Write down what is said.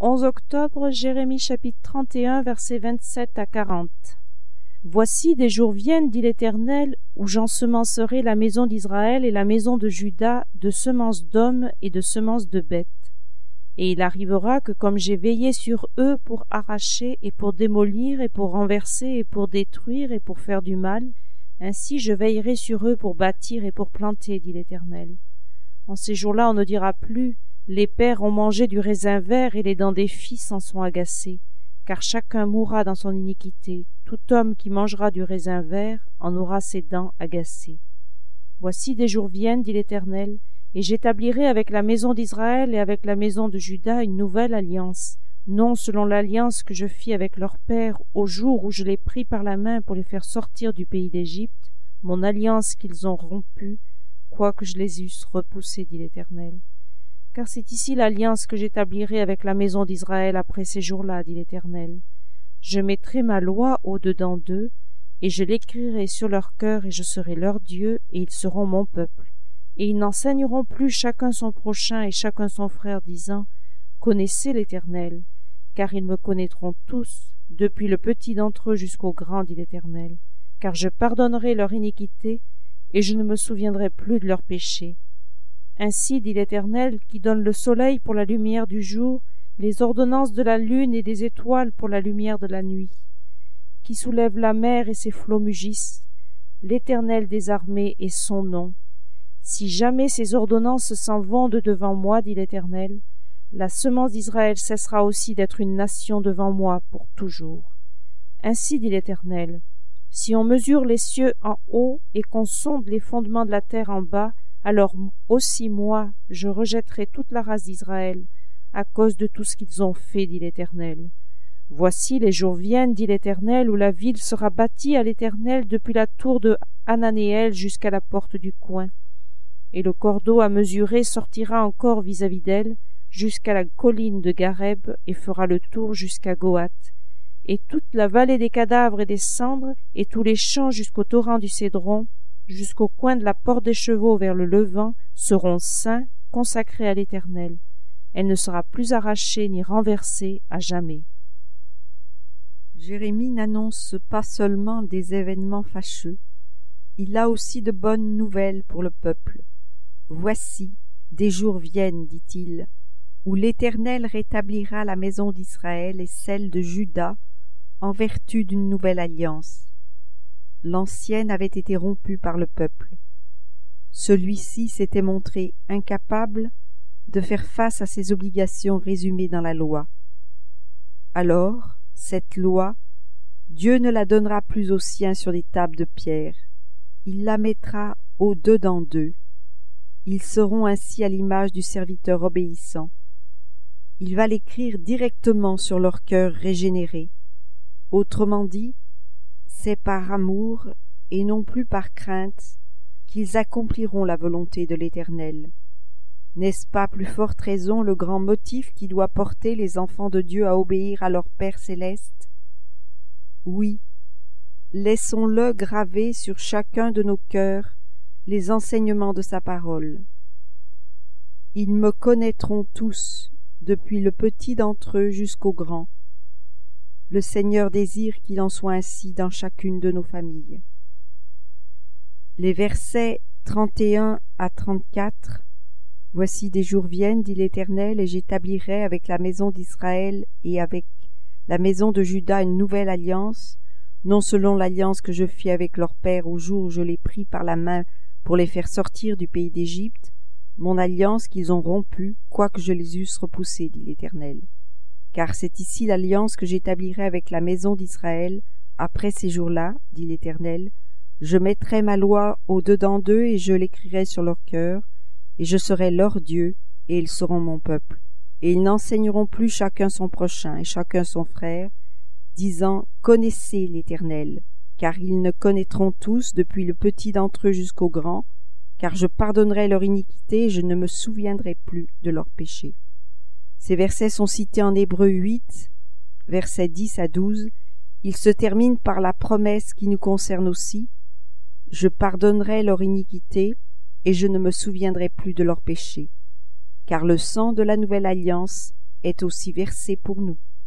11 octobre, Jérémie chapitre 31, versets 27 à 40. Voici des jours viennent, dit l'Éternel, où j'ensemencerai la maison d'Israël et la maison de Juda de semences d'hommes et de semences de bêtes. Et il arrivera que comme j'ai veillé sur eux pour arracher et pour démolir et pour renverser et pour détruire et pour faire du mal, ainsi je veillerai sur eux pour bâtir et pour planter, dit l'Éternel. En ces jours-là, on ne dira plus « Les pères ont mangé du raisin vert et les dents des fils en sont agacées », car chacun mourra dans son iniquité. Tout homme qui mangera du raisin vert en aura ses dents agacées. Voici des jours viennent, dit l'Éternel, et j'établirai avec la maison d'Israël et avec la maison de Juda une nouvelle alliance, non selon l'alliance que je fis avec leurs pères au jour où je les pris par la main pour les faire sortir du pays d'Égypte, mon alliance qu'ils ont rompue, quoique je les eusse repoussés, dit l'Éternel. Car c'est ici l'alliance que j'établirai avec la maison d'Israël après ces jours-là, dit l'Éternel. Je mettrai ma loi au-dedans d'eux, et je l'écrirai sur leur cœur, et je serai leur Dieu, et ils seront mon peuple. Et ils n'enseigneront plus chacun son prochain et chacun son frère, disant « Connaissez l'Éternel », car ils me connaîtront tous, depuis le petit d'entre eux jusqu'au grand, dit l'Éternel. Car je pardonnerai leur iniquité, et je ne me souviendrai plus de leurs péchés. Ainsi, dit l'Éternel, qui donne le soleil pour la lumière du jour, les ordonnances de la lune et des étoiles pour la lumière de la nuit, qui soulève la mer et ses flots mugissent, l'Éternel des armées est son nom. Si jamais ces ordonnances s'en vont de devant moi, dit l'Éternel, la semence d'Israël cessera aussi d'être une nation devant moi pour toujours. Ainsi, dit l'Éternel, si on mesure les cieux en haut et qu'on sonde les fondements de la terre en bas, alors aussi moi, je rejetterai toute la race d'Israël, à cause de tout ce qu'ils ont fait, dit l'Éternel. Voici les jours viennent, dit l'Éternel, où la ville sera bâtie à l'Éternel depuis la tour de Hananéel jusqu'à la porte du coin. Et le cordeau à mesurer sortira encore vis-à-vis d'elle, jusqu'à la colline de Gareb, et fera le tour jusqu'à Goath. Et toute la vallée des cadavres et des cendres, et tous les champs jusqu'au torrent du Cédron, jusqu'au coin de la porte des chevaux vers le levant, seront saints, consacrés à l'Éternel. Elle ne sera plus arrachée ni renversée à jamais. Jérémie n'annonce pas seulement des événements fâcheux, il a aussi de bonnes nouvelles pour le peuple. Voici, des jours viennent, dit-il, où l'Éternel rétablira la maison d'Israël et celle de Juda en vertu d'une nouvelle alliance. L'ancienne avait été rompue par le peuple. Celui-ci s'était montré incapable de faire face à ses obligations résumées dans la loi. Alors, cette loi, Dieu ne la donnera plus aux siens sur des tables de pierre, il la mettra au-dedans d'eux. Ils seront ainsi à l'image du serviteur obéissant. Il va l'écrire directement sur leur cœur régénéré. Autrement dit, c'est par amour et non plus par crainte qu'ils accompliront la volonté de l'Éternel. N'est-ce pas plus forte raison le grand motif qui doit porter les enfants de Dieu à obéir à leur Père céleste? Oui, laissons-le graver sur chacun de nos cœurs les enseignements de sa parole. Ils me connaîtront tous, depuis le petit d'entre eux jusqu'au grand. Le Seigneur désire qu'il en soit ainsi dans chacune de nos familles. Les versets 31 à 34. Voici des jours viennent, dit l'Éternel, et j'établirai avec la maison d'Israël et avec la maison de Juda une nouvelle alliance, non selon l'alliance que je fis avec leur père au jour où je les pris par la main pour les faire sortir du pays d'Égypte, mon alliance qu'ils ont rompue, quoique je les eusse repoussés, dit l'Éternel. Car c'est ici l'alliance que j'établirai avec la maison d'Israël après ces jours-là, dit l'Éternel. Je mettrai ma loi au-dedans d'eux et je l'écrirai sur leur cœur, et je serai leur Dieu, et ils seront mon peuple. Et ils n'enseigneront plus chacun son prochain et chacun son frère, disant « Connaissez l'Éternel », car ils ne connaîtront tous, depuis le petit d'entre eux jusqu'au grand, car je pardonnerai leur iniquité et je ne me souviendrai plus de leurs péchés. Ces versets sont cités en Hébreux 8, versets 10 à 12. Ils se terminent par la promesse qui nous concerne aussi. « Je pardonnerai leur iniquité et je ne me souviendrai plus de leurs péchés. » Car le sang de la nouvelle alliance est aussi versé pour nous.